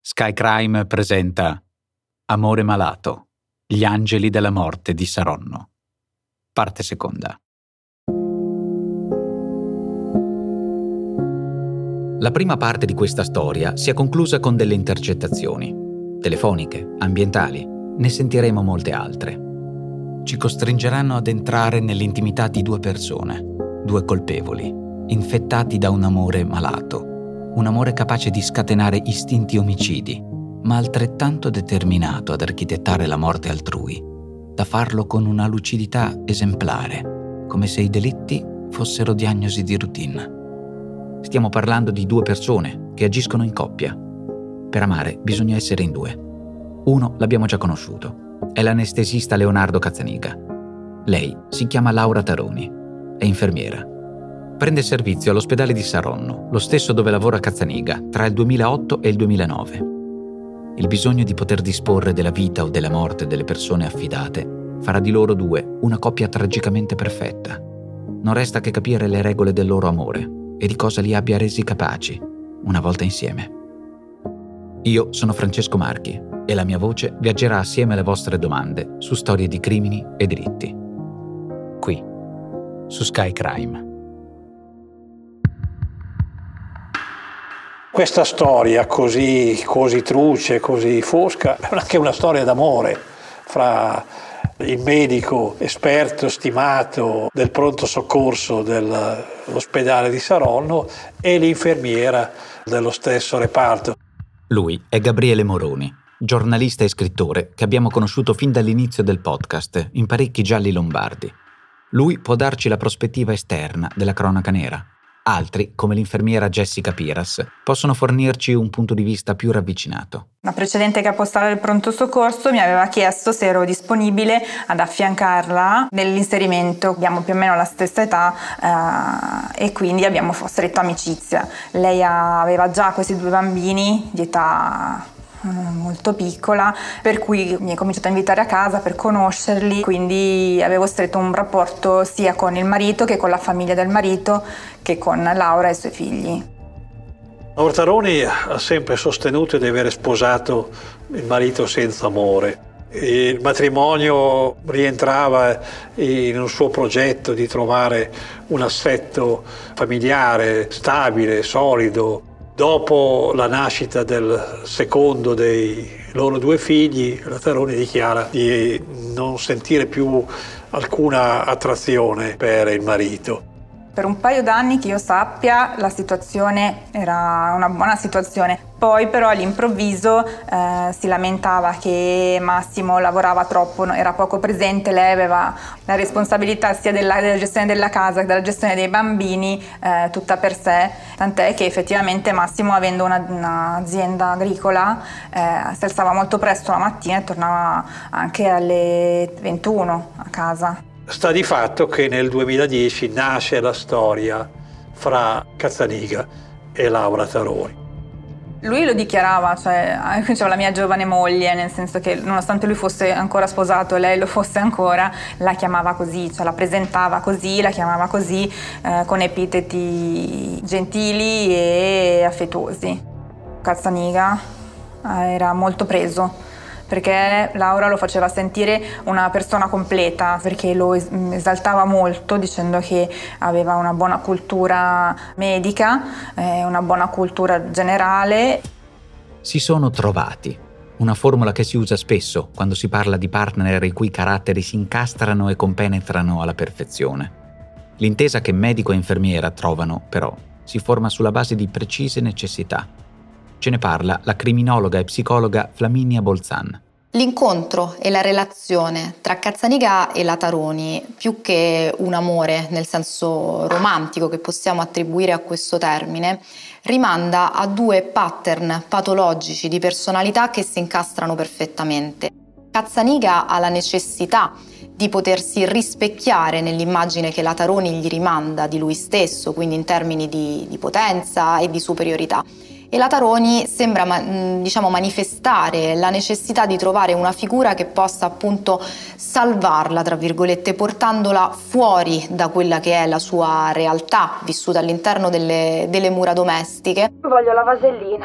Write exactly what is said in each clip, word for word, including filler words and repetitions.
Sky Crime presenta Amore malato, gli angeli della morte di Saronno. Parte seconda. La prima parte di questa storia si è conclusa con delle intercettazioni, telefoniche, ambientali, ne sentiremo molte altre. Ci costringeranno ad entrare nell'intimità di due persone, due colpevoli, infettati da un amore malato, un amore capace di scatenare istinti omicidi, ma altrettanto determinato ad architettare la morte altrui, da farlo con una lucidità esemplare, come se i delitti fossero diagnosi di routine. Stiamo parlando di due persone che agiscono in coppia. Per amare bisogna essere in due. Uno l'abbiamo già conosciuto, è l'anestesista Leonardo Cazzaniga. Lei si chiama Laura Taroni, è infermiera. Prende servizio all'ospedale di Saronno, lo stesso dove lavora Cazzaniga, tra il duemilaotto e il duemilanove. Il bisogno di poter disporre della vita o della morte delle persone affidate farà di loro due una coppia tragicamente perfetta. Non resta che capire le regole del loro amore e di cosa li abbia resi capaci, una volta insieme. Io sono Francesco Marchi e la mia voce viaggerà assieme alle vostre domande su storie di crimini e delitti. Qui, su Sky Crime. Questa storia così, così truce, così fosca, è anche una storia d'amore fra il medico esperto, stimato del pronto soccorso dell'ospedale di Saronno e l'infermiera dello stesso reparto. Lui è Gabriele Moroni, giornalista e scrittore che abbiamo conosciuto fin dall'inizio del podcast in parecchi gialli lombardi. Lui può darci la prospettiva esterna della cronaca nera. Altri, come l'infermiera Jessica Piras, possono fornirci un punto di vista più ravvicinato. La precedente capostale del pronto soccorso mi aveva chiesto se ero disponibile ad affiancarla nell'inserimento. Abbiamo più o meno la stessa età eh, e quindi abbiamo stretto amicizia. Lei aveva già questi due bambini di età molto piccola, per cui mi ha cominciato a invitare a casa per conoscerli, quindi avevo stretto un rapporto sia con il marito che con la famiglia del marito che con Laura e i suoi figli. Laura Taroni ha sempre sostenuto di aver sposato il marito senza amore. Il matrimonio rientrava in un suo progetto di trovare un assetto familiare stabile, solido. Dopo la nascita del secondo dei loro due figli, la Taroni dichiara di non sentire più alcuna attrazione per il marito. Per un paio d'anni che io sappia la situazione era una buona situazione, poi però all'improvviso eh, si lamentava che Massimo lavorava troppo, era poco presente, lei aveva la responsabilità sia della, della gestione della casa che della gestione dei bambini eh, tutta per sé, tant'è che effettivamente Massimo, avendo una, un'azienda agricola, eh, si alzava molto presto la mattina e tornava anche alle ventuno a casa. Sta di fatto che nel duemiladieci nasce la storia fra Cazzaniga e Laura Taroni. Lui lo dichiarava, cioè diceva la mia giovane moglie, nel senso che nonostante lui fosse ancora sposato e lei lo fosse ancora, la chiamava così, cioè la presentava così, la chiamava così, eh, con epiteti gentili e affettuosi. Cazzaniga era molto preso, perché Laura lo faceva sentire una persona completa, perché lo esaltava molto dicendo che aveva una buona cultura medica, eh, una buona cultura generale. Si sono trovati, una formula che si usa spesso quando si parla di partner i cui caratteri si incastrano e compenetrano alla perfezione. L'intesa che medico e infermiera trovano, però, si forma sulla base di precise necessità. Ce ne parla la criminologa e psicologa Flaminia Bolzan. L'incontro e la relazione tra Cazzaniga e la Taroni, più che un amore nel senso romantico che possiamo attribuire a questo termine, rimanda a due pattern patologici di personalità che si incastrano perfettamente. Cazzaniga ha la necessità di potersi rispecchiare nell'immagine che la Taroni gli rimanda di lui stesso, quindi in termini di, di potenza e di superiorità. E la Taroni sembra diciamo, manifestare la necessità di trovare una figura che possa appunto salvarla, tra virgolette, portandola fuori da quella che è la sua realtà, vissuta all'interno delle, delle mura domestiche. Voglio la vasellina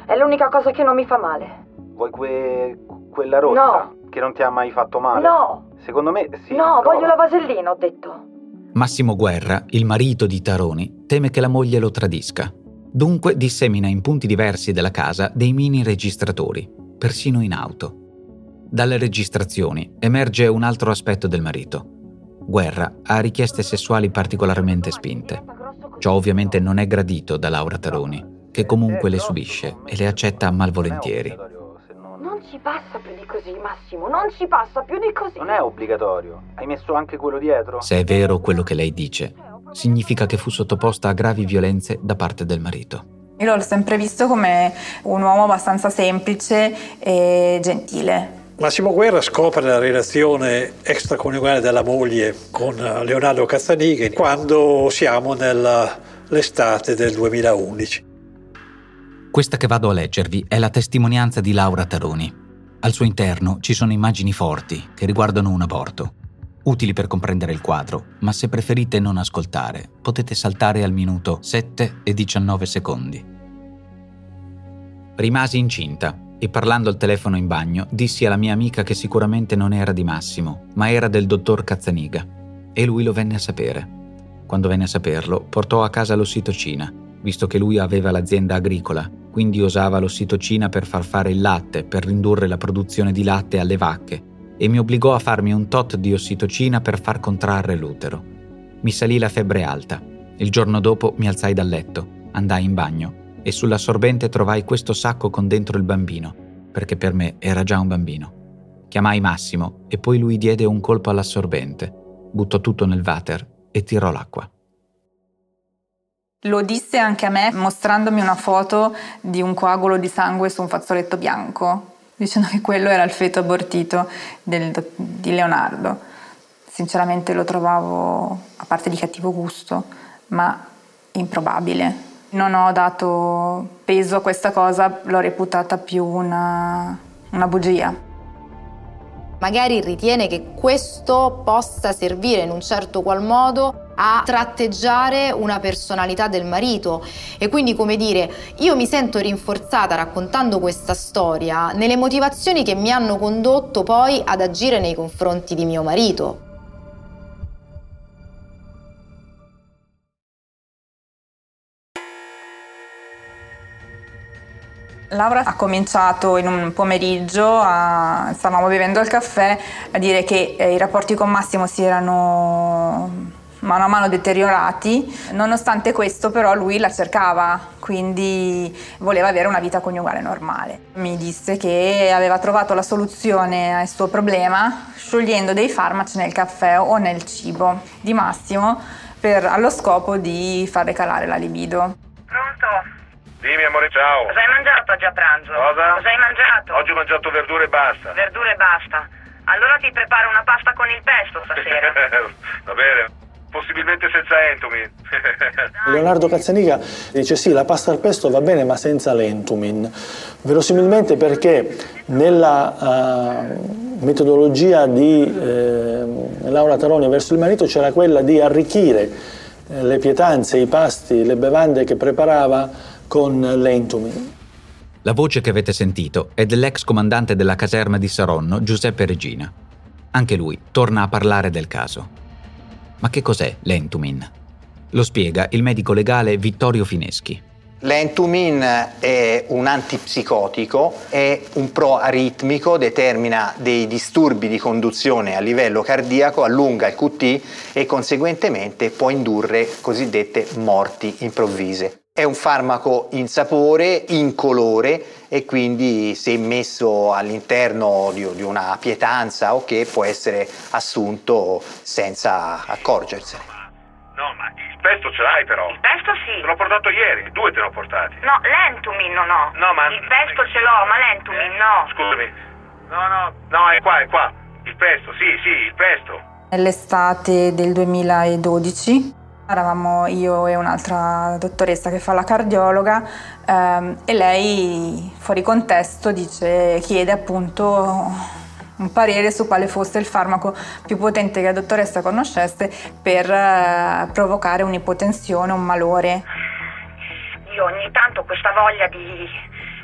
È l'unica cosa che non mi fa male. Vuoi que... quella rossa? No. Che non ti ha mai fatto male? No. Secondo me sì. No, prova. voglio la vasellina, ho detto. Massimo Guerra, il marito di Taroni, teme che la moglie lo tradisca. Dunque dissemina in punti diversi della casa dei mini registratori, persino in auto. Dalle registrazioni emerge un altro aspetto del marito. Guerra ha richieste sessuali particolarmente spinte. Ciò ovviamente non è gradito da Laura Taroni, che comunque le subisce e le accetta malvolentieri. Non ci passa più di così, Massimo, non ci passa più di così. Non è obbligatorio. Hai messo anche quello dietro? Se è vero quello che lei dice, significa che fu sottoposta a gravi violenze da parte del marito. Io l'ho sempre visto come un uomo abbastanza semplice e gentile. Massimo Guerra scopre la relazione extraconiugale della moglie con Leonardo Cazzaniga quando siamo nell'estate del duemilaundici. Questa che vado a leggervi è la testimonianza di Laura Taroni. Al suo interno ci sono immagini forti che riguardano un aborto, utili per comprendere il quadro, ma se preferite non ascoltare, potete saltare al minuto sette e diciannove secondi. Rimasi incinta e parlando al telefono in bagno dissi alla mia amica che sicuramente non era di Massimo, ma era del dottor Cazzaniga, e lui lo venne a sapere. Quando venne a saperlo, portò a casa l'ossitocina, visto che lui aveva l'azienda agricola, quindi usava l'ossitocina per far fare il latte, per ridurre la produzione di latte alle vacche, e mi obbligò a farmi un tot di ossitocina per far contrarre l'utero. Mi salì la febbre alta. Il giorno dopo mi alzai dal letto, andai in bagno e sull'assorbente trovai questo sacco con dentro il bambino, perché per me era già un bambino. Chiamai Massimo e poi lui diede un colpo all'assorbente, buttò tutto nel water e tirò l'acqua. Lo disse anche a me mostrandomi una foto di un coagulo di sangue su un fazzoletto bianco, dicendo che quello era il feto abortito del, di Leonardo. Sinceramente lo trovavo, a parte di cattivo gusto, ma improbabile. Non ho dato peso a questa cosa, l'ho reputata più una, una bugia. Magari ritiene che questo possa servire in un certo qual modo a tratteggiare una personalità del marito e quindi, come dire, io mi sento rinforzata raccontando questa storia nelle motivazioni che mi hanno condotto poi ad agire nei confronti di mio marito. Laura ha cominciato in un pomeriggio, a, stavamo bevendo il caffè, a dire che eh, i rapporti con Massimo si erano mano a mano deteriorati. Nonostante questo però lui la cercava, quindi voleva avere una vita coniugale normale. Mi disse che aveva trovato la soluzione al suo problema sciogliendo dei farmaci nel caffè o nel cibo di Massimo per, allo scopo di far calare la libido. Pronto? Dimmi amore, ciao. Cosa hai mangiato oggi a pranzo? Cosa? Cosa hai mangiato? Oggi ho mangiato verdure e basta. Verdure e basta. Allora ti preparo una pasta con il pesto stasera. Va bene. Possibilmente senza entomin. Leonardo Cazzaniga dice sì, la pasta al pesto va bene ma senza l'entomin. Verosimilmente perché nella uh, metodologia di eh, Laura Taroni verso il marito c'era quella di arricchire eh, le pietanze, i pasti, le bevande che preparava con l'entomin. La voce che avete sentito è dell'ex comandante della caserma di Saronno, Giuseppe Regina. Anche lui torna a parlare del caso. Ma che cos'è l'entomin? Lo spiega il medico legale Vittorio Fineschi. L'entomin è un antipsicotico, è un proaritmico, determina dei disturbi di conduzione a livello cardiaco, allunga il Q T e conseguentemente può indurre cosiddette morti improvvise. È un farmaco insapore, incolore e quindi se messo all'interno di, di una pietanza o che può essere assunto senza accorgersene. No, ma il pesto ce l'hai però. Il pesto sì. Te l'ho portato ieri, due te l'ho portati. No, l'entomin non ho. No, ma... Il pesto ce l'ho, ma l'entomin no. Scusami. No, no, no, è qua, è qua. Il pesto, sì, sì, il pesto. Nell'estate del duemiladodici eravamo io e un'altra dottoressa che fa la cardiologa ehm, e lei fuori contesto dice, chiede appunto un parere su quale fosse il farmaco più potente che la dottoressa conoscesse per eh, provocare un'ipotensione, un malore. Io ogni tanto questa voglia di,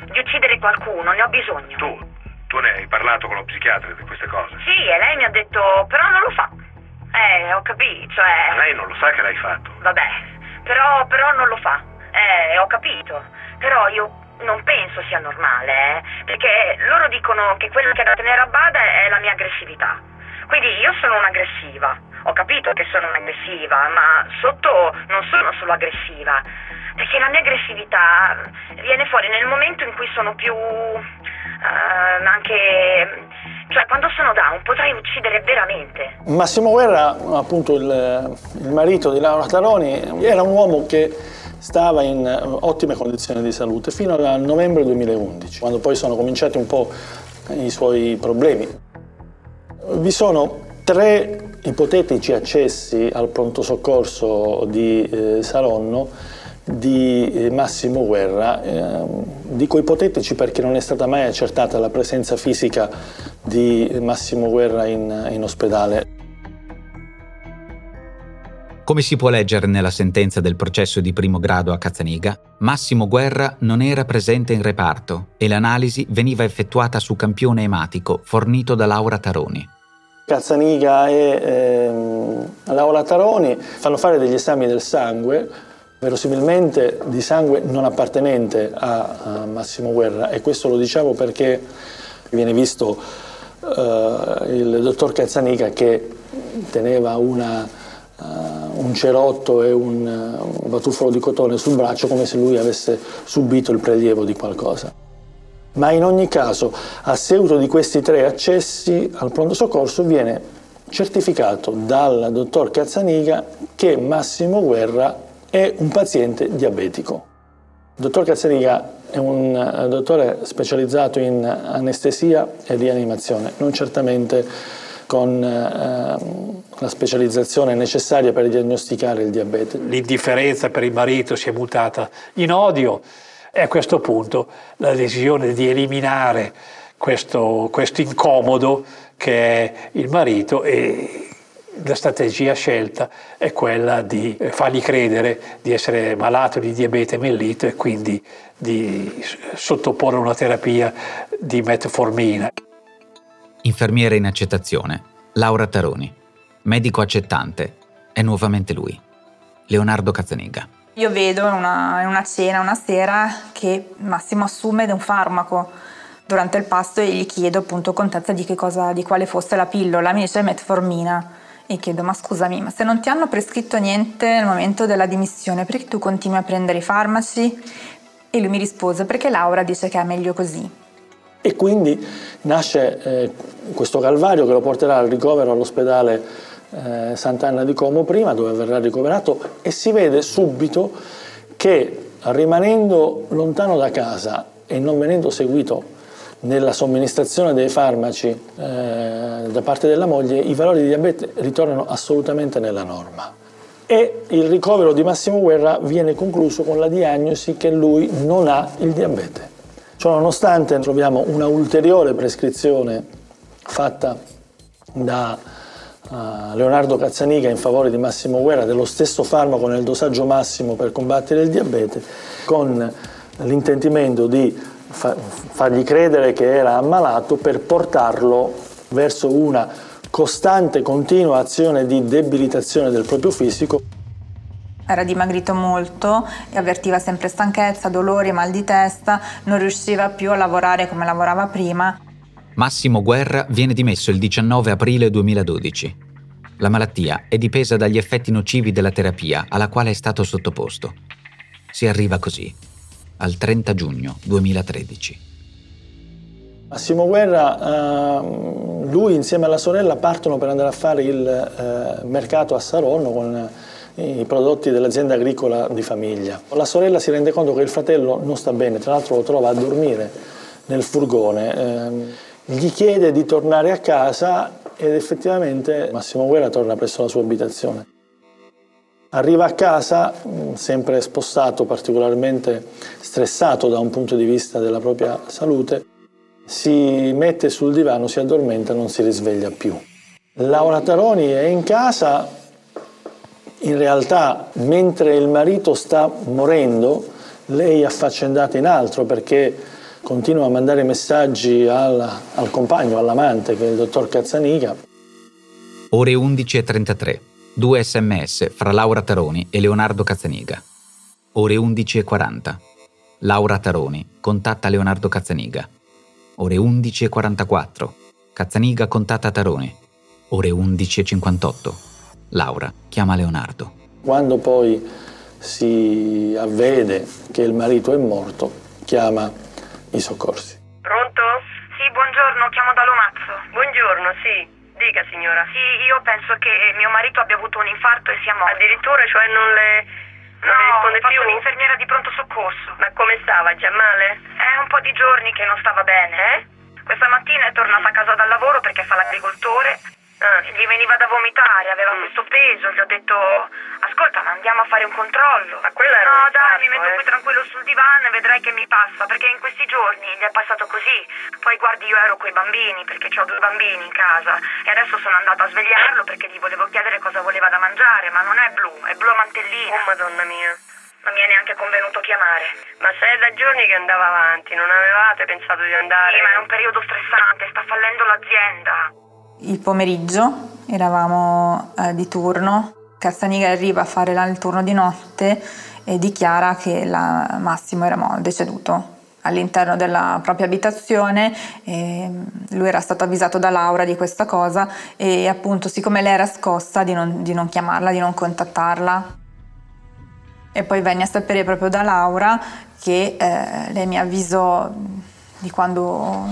di uccidere qualcuno, ne ho bisogno. Tu, tu ne hai parlato con lo psichiatra di queste cose? Sì, e lei mi ha detto, però non lo fa. Eh, ho capito, cioè... Ma lei non lo sa che l'hai fatto? Vabbè, però, però non lo fa. Eh, ho capito. Però io non penso sia normale, eh, perché loro dicono che quello che da tenere a bada è la mia aggressività. Quindi io sono un'aggressiva. Ho capito che sono un'aggressiva, ma sotto non sono solo aggressiva, perché la mia aggressività viene fuori nel momento in cui sono più uh, anche, cioè quando sono down potrei uccidere veramente. Massimo Guerra, appunto il, il marito di Laura Taroni, era un uomo che stava in ottime condizioni di salute fino al novembre duemilaundici, quando poi sono cominciati un po' i suoi problemi. Vi sono tre ipotetici accessi al pronto soccorso di eh, Saronno di eh, Massimo Guerra. Eh, dico ipotetici perché non è stata mai accertata la presenza fisica di Massimo Guerra in, in ospedale. Come si può leggere nella sentenza del processo di primo grado a Cazzaniga, Massimo Guerra non era presente in reparto e l'analisi veniva effettuata su campione ematico fornito da Laura Taroni. Cazzaniga e ehm, Laura Taroni fanno fare degli esami del sangue, verosimilmente di sangue non appartenente a, a Massimo Guerra, e questo lo diciamo perché viene visto eh, il dottor Cazzaniga che teneva una Uh, un cerotto e un, uh, un batuffolo di cotone sul braccio, come se lui avesse subito il prelievo di qualcosa. Ma in ogni caso, a seguito di questi tre accessi al pronto soccorso, viene certificato dal dottor Cazzaniga che Massimo Guerra è un paziente diabetico. Il dottor Cazzaniga è un uh, dottore specializzato in anestesia e rianimazione, non certamente con eh, la specializzazione necessaria per diagnosticare il diabete. L'indifferenza per il marito si è mutata in odio e a questo punto la decisione di eliminare questo, questo incomodo che è il marito, e la strategia scelta è quella di fargli credere di essere malato di diabete mellito e quindi di sottoporre una terapia di metformina. Infermiere in accettazione, Laura Taroni. Medico accettante, è nuovamente lui, Leonardo Cazzaniga. Io vedo in una, in una cena una sera che Massimo assume un farmaco durante il pasto e gli chiedo appunto contezza di che cosa, di quale fosse la pillola. Mi dice metformina e chiedo ma scusami, ma se non ti hanno prescritto niente nel momento della dimissione, perché tu continui a prendere i farmaci? E lui mi rispose perché Laura dice che è meglio così. E quindi nasce eh, questo calvario che lo porterà al ricovero all'ospedale eh, Sant'Anna di Como prima, dove verrà ricoverato, e si vede subito che, rimanendo lontano da casa e non venendo seguito nella somministrazione dei farmaci eh, da parte della moglie, i valori di diabete ritornano assolutamente nella norma. E il ricovero di Massimo Guerra viene concluso con la diagnosi che lui non ha il diabete. Ciononostante troviamo una ulteriore prescrizione fatta da uh, Leonardo Cazzaniga in favore di Massimo Guerra dello stesso farmaco nel dosaggio massimo per combattere il diabete, con l'intendimento di fa- fargli credere che era ammalato per portarlo verso una costante, continua azione di debilitazione del proprio fisico. Era dimagrito molto e avvertiva sempre stanchezza, dolori, mal di testa, non riusciva più a lavorare come lavorava prima. Massimo Guerra viene dimesso il diciannove aprile duemiladodici. La malattia è dipesa dagli effetti nocivi della terapia alla quale è stato sottoposto. Si arriva così, al trenta giugno duemilatredici. Massimo Guerra, eh, lui insieme alla sorella partono per andare a fare il eh, mercato a Saronno con i prodotti dell'azienda agricola di famiglia. La sorella si rende conto che il fratello non sta bene, tra l'altro lo trova a dormire nel furgone, eh, gli chiede di tornare a casa ed effettivamente Massimo Guerra torna presso la sua abitazione. Arriva a casa, sempre spossato, particolarmente stressato da un punto di vista della propria salute, si mette sul divano, si addormenta, non si risveglia più. Laura Taroni è in casa. In realtà, mentre il marito sta morendo, lei è affaccendata in altro perché continua a mandare messaggi al, al compagno, all'amante, che è il dottor Cazzaniga. Ore undici e trentatré. Due sms fra Laura Taroni e Leonardo Cazzaniga. Ore undici e quaranta. Laura Taroni contatta Leonardo Cazzaniga. Ore undici e quarantaquattro. Cazzaniga contatta Taroni. Ore undici e cinquantotto. Laura chiama Leonardo. Quando poi si avvede che il marito è morto, chiama i soccorsi. Pronto? Sì, buongiorno, chiamo da Lomazzo. Buongiorno, sì. Dica signora. Sì, io penso che mio marito abbia avuto un infarto e sia morto. Addirittura, cioè non le... non no, le risponde ho fatto più? l'infermiera di pronto soccorso. Ma come stava? Già male? È un po' di giorni che non stava bene. Eh? Questa mattina è tornata a casa dal lavoro perché fa l'agricoltore. Ah. Gli veniva da vomitare, aveva Mm. questo peso. Gli ho detto, ascolta, ma andiamo a fare un controllo. Ma quello era No, un dai, infarto, mi metto eh. qui tranquillo sul divano e vedrai che mi passa, perché in questi giorni gli è passato così. Poi guardi, io ero coi bambini, perché ho due bambini in casa, e adesso sono andata a svegliarlo perché gli volevo chiedere cosa voleva da mangiare, ma non è blu, è blu a mantellina. Oh, madonna mia. Non mi è neanche convenuto chiamare. Ma se è da giorni che andava avanti, non avevate pensato di andare? Sì, ma è un periodo stressante, sta fallendo l'azienda. Il pomeriggio eravamo eh, di turno, Cazzaniga arriva a fare la- il turno di notte e dichiara che la- Massimo era mo- deceduto all'interno della propria abitazione. E lui era stato avvisato da Laura di questa cosa e appunto, siccome lei era scossa, di non, di non chiamarla, di non contattarla. E poi venne a sapere proprio da Laura che eh, lei mi avvisò di quando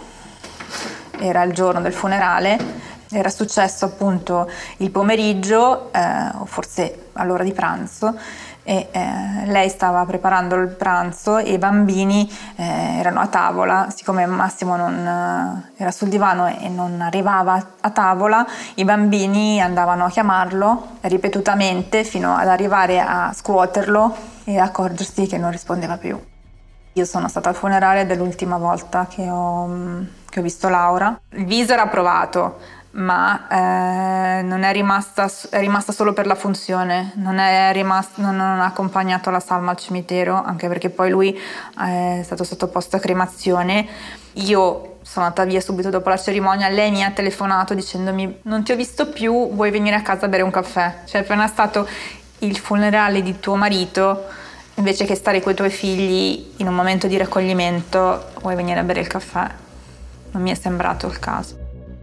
era il giorno del funerale. Era successo appunto il pomeriggio, eh, o forse all'ora di pranzo, e eh, lei stava preparando il pranzo e i bambini eh, erano a tavola. Siccome Massimo non, eh, era sul divano e non arrivava a tavola, i bambini andavano a chiamarlo ripetutamente fino ad arrivare a scuoterlo e accorgersi che non rispondeva più. Io sono stata al funerale dell'ultima volta che ho, che ho visto Laura. Il viso era approvato, ma eh, non è rimasta, è rimasta solo per la funzione, non, è rimasta, non, non ha accompagnato la salma al cimitero, anche perché poi lui è stato sottoposto a cremazione. Io sono andata via subito dopo la cerimonia, lei mi ha telefonato dicendomi: non ti ho visto più, vuoi venire a casa a bere un caffè? Cioè, appena stato il funerale di tuo marito, invece che stare con i tuoi figli in un momento di raccoglimento, vuoi venire a bere il caffè? Non mi è sembrato il caso.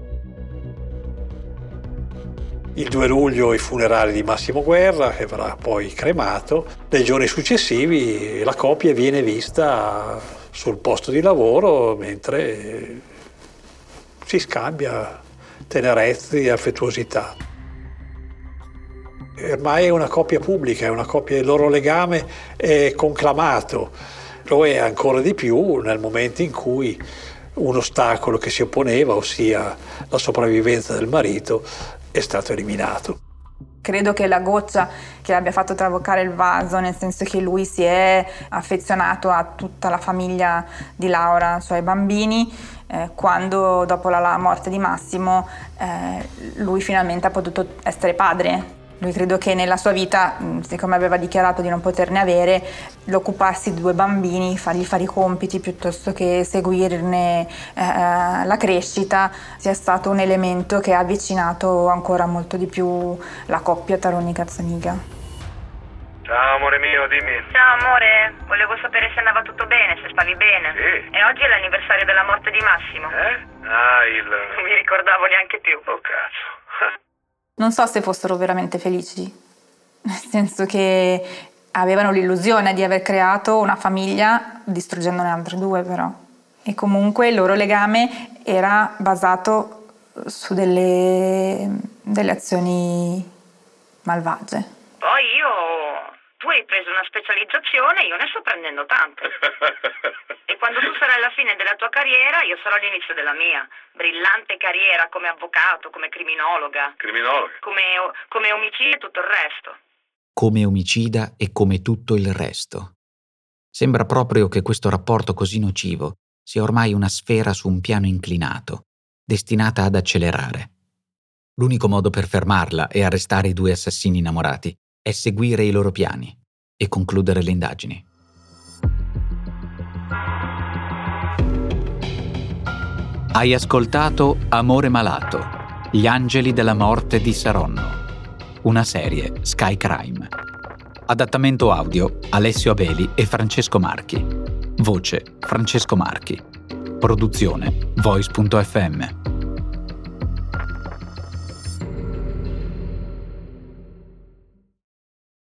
Il due luglio i funerali di Massimo Guerra, che verrà poi cremato. Nei giorni successivi la coppia viene vista sul posto di lavoro mentre si scambia tenerezze e affettuosità. Ormai è una coppia pubblica, è una coppia, il loro legame è conclamato. Lo è ancora di più nel momento in cui un ostacolo che si opponeva, ossia la sopravvivenza del marito, è stato eliminato. Credo che la goccia che abbia fatto traboccare il vaso, nel senso che lui si è affezionato a tutta la famiglia di Laura, cioè i bambini, eh, quando dopo la, la morte di Massimo eh, lui finalmente ha potuto essere padre. Lui credo che nella sua vita, siccome aveva dichiarato di non poterne avere, l'occuparsi di due bambini, fargli fare i compiti piuttosto che seguirne eh, la crescita, sia stato un elemento che ha avvicinato ancora molto di più la coppia Taroni-Cazzaniga. Ciao amore mio, dimmi. Ciao amore, volevo sapere se andava tutto bene, se stavi bene. Sì. E oggi è l'anniversario della morte di Massimo. Eh? Ah, il... Non mi ricordavo neanche più. Oh cazzo. Non so se fossero veramente felici, nel senso che avevano l'illusione di aver creato una famiglia distruggendone altre due, però. E comunque il loro legame era basato su delle, delle azioni malvagie. Poi io... Tu hai preso una specializzazione, io ne sto prendendo tante. E quando tu sarai alla fine della tua carriera, io sarò all'inizio della mia. Brillante carriera come avvocato, come criminologa. Criminologa? Come, come omicida e tutto il resto. Come omicida e come tutto il resto. Sembra proprio che questo rapporto così nocivo sia ormai una sfera su un piano inclinato, destinata ad accelerare. L'unico modo per fermarla e arrestare i due assassini innamorati è seguire i loro piani e concludere le indagini. Hai ascoltato Amore malato, gli angeli della morte di Saronno, una serie Sky Crime. Adattamento audio Alessio Abeli e Francesco Marchi. Voce Francesco Marchi. Produzione Voice punto effe emme.